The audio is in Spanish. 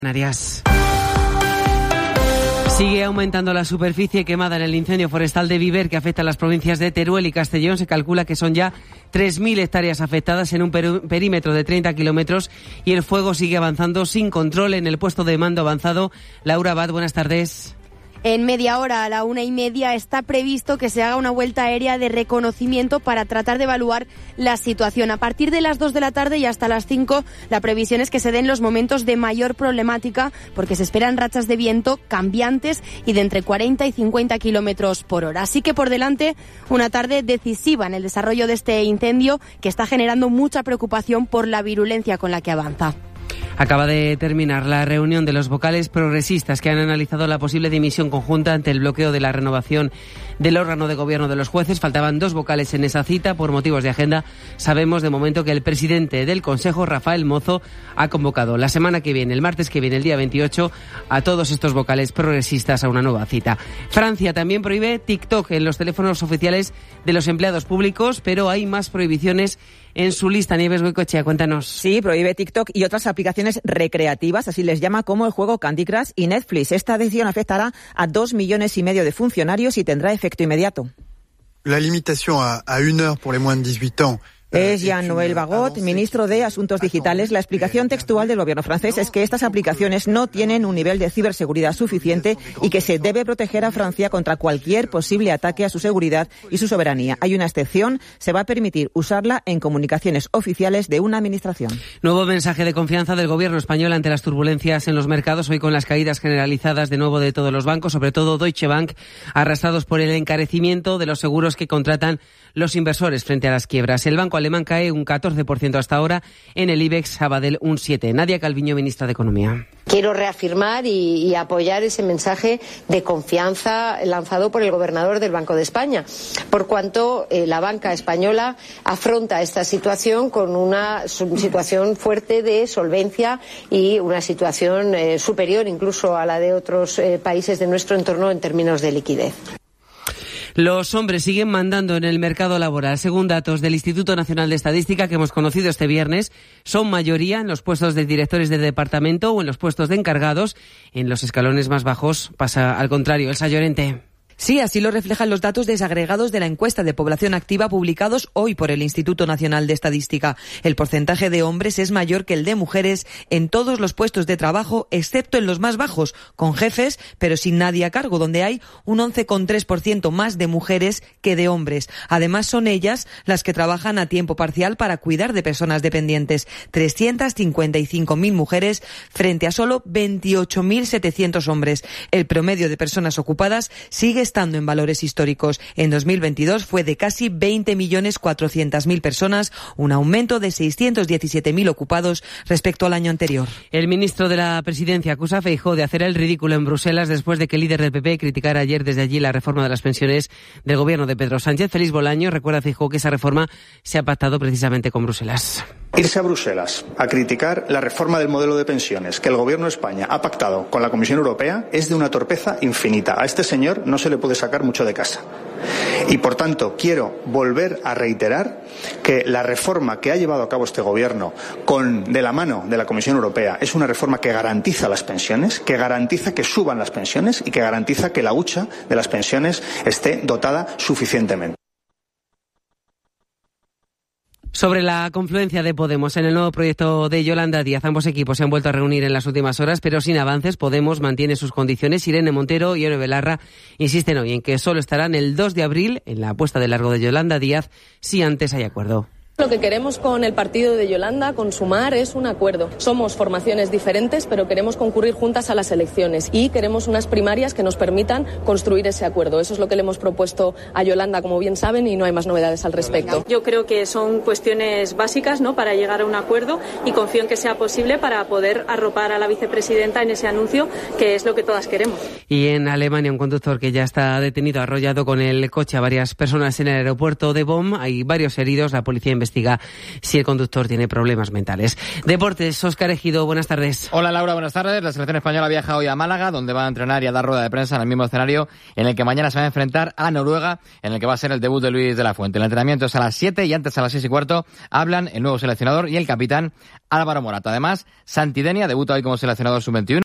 Canarias. Sigue aumentando la superficie quemada en el incendio forestal de Viver que afecta a las provincias de Teruel y Castellón. Se calcula que son ya 3.000 hectáreas afectadas en un perímetro de 30 kilómetros y el fuego sigue avanzando sin control en el puesto de mando avanzado. Laura Abad, buenas tardes. En media hora, a la 1:30, está previsto que se haga una vuelta aérea de reconocimiento para tratar de evaluar la situación. A partir de las 2 de la tarde y hasta las 5, la previsión es que se den los momentos de mayor problemática porque se esperan rachas de viento cambiantes y de entre 40 y 50 kilómetros por hora. Así que por delante, una tarde decisiva en el desarrollo de este incendio que está generando mucha preocupación por la virulencia con la que avanza. Acaba de terminar la reunión de los vocales progresistas que han analizado la posible dimisión conjunta ante el bloqueo de la renovación del órgano de gobierno de los jueces. Faltaban 2 vocales en esa cita por motivos de agenda. Sabemos de momento que el presidente del Consejo, Rafael Mozo, ha convocado la semana que viene, el martes que viene, el día 28, a todos estos vocales progresistas a una nueva cita. Francia también prohíbe TikTok en los teléfonos oficiales de los empleados públicos, pero hay más prohibiciones en su lista. Nieves Goicoechea, cuéntanos. Sí, prohíbe TikTok y otras aplicaciones recreativas, así les llama, como el juego Candy Crush y Netflix. Esta decisión afectará a 2,5 millones de funcionarios y tendrá efecto inmediato. La limitación a 1 hora por les moins de 18 ans. Es Jean-Noël Barrot, ministro de Asuntos Digitales. La explicación textual del gobierno francés es que estas aplicaciones no tienen un nivel de ciberseguridad suficiente y que se debe proteger a Francia contra cualquier posible ataque a su seguridad y su soberanía. Hay una excepción, se va a permitir usarla en comunicaciones oficiales de una administración. Nuevo mensaje de confianza del gobierno español ante las turbulencias en los mercados, hoy con las caídas generalizadas de nuevo de todos los bancos, sobre todo Deutsche Bank, arrastrados por el encarecimiento de los seguros que contratan los inversores frente a las quiebras. El banco alemán cae un 14% hasta ahora, en el IBEX Sabadell un 7%. Nadia Calviño, ministra de Economía. Quiero reafirmar y apoyar ese mensaje de confianza lanzado por el gobernador del Banco de España, por cuanto la banca española afronta esta situación con una situación fuerte de solvencia y una situación superior incluso a la de otros países de nuestro entorno en términos de liquidez. Los hombres siguen mandando en el mercado laboral. Según datos del Instituto Nacional de Estadística que hemos conocido este viernes, son mayoría en los puestos de directores de departamento o en los puestos de encargados. En los escalones más bajos pasa al contrario. Elsa Llorente. Sí, así lo reflejan los datos desagregados de la encuesta de población activa publicados hoy por el Instituto Nacional de Estadística. El porcentaje de hombres es mayor que el de mujeres en todos los puestos de trabajo, excepto en los más bajos, con jefes, pero sin nadie a cargo, donde hay un 11,3% más de mujeres que de hombres. Además, son ellas las que trabajan a tiempo parcial para cuidar de personas dependientes. 355.000 mujeres frente a solo 28.700 hombres. El promedio de personas ocupadas sigue estando en valores históricos. En 2022 fue de casi 20.400.000 personas, un aumento de 617.000 ocupados respecto al año anterior. El ministro de la Presidencia acusa a Feijóo de hacer el ridículo en Bruselas después de que el líder del PP criticara ayer desde allí la reforma de las pensiones del gobierno de Pedro Sánchez. Félix Bolaño recuerda a Feijóo que esa reforma se ha pactado precisamente con Bruselas. Irse a Bruselas a criticar la reforma del modelo de pensiones que el Gobierno de España ha pactado con la Comisión Europea es de una torpeza infinita. A este señor no se le puede sacar mucho de casa. Y, por tanto, quiero volver a reiterar que la reforma que ha llevado a cabo este Gobierno de la mano de la Comisión Europea es una reforma que garantiza las pensiones, que garantiza que suban las pensiones y que garantiza que la hucha de las pensiones esté dotada suficientemente. Sobre la confluencia de Podemos en el nuevo proyecto de Yolanda Díaz, ambos equipos se han vuelto a reunir en las últimas horas, pero sin avances. Podemos mantiene sus condiciones. Irene Montero y Ione Belarra insisten hoy en que solo estarán el 2 de abril en la puesta de largo de Yolanda Díaz si antes hay acuerdo. Lo que queremos con el partido de Yolanda, con Sumar, es un acuerdo. Somos formaciones diferentes, pero queremos concurrir juntas a las elecciones y queremos unas primarias que nos permitan construir ese acuerdo. Eso es lo que le hemos propuesto a Yolanda, como bien saben, y no hay más novedades al respecto. Yo creo que son cuestiones básicas, ¿no?, para llegar a un acuerdo y confío en que sea posible para poder arropar a la vicepresidenta en ese anuncio, que es lo que todas queremos. Y en Alemania, un conductor que ya está detenido, arrollado con el coche a varias personas en el aeropuerto de Bonn. Hay varios heridos. La policía investiga investiga si el conductor tiene problemas mentales. Deportes, Óscar Ejido, buenas tardes. Hola Laura, buenas tardes. La selección española viaja hoy a Málaga, donde va a entrenar y a dar rueda de prensa en el mismo escenario en el que mañana se va a enfrentar a Noruega, en el que va a ser el debut de Luis de la Fuente. El entrenamiento es a las 7 y antes a las 6:15 hablan el nuevo seleccionador y el capitán Álvaro Morata. Además, Santidenia debuta hoy como seleccionador sub-21.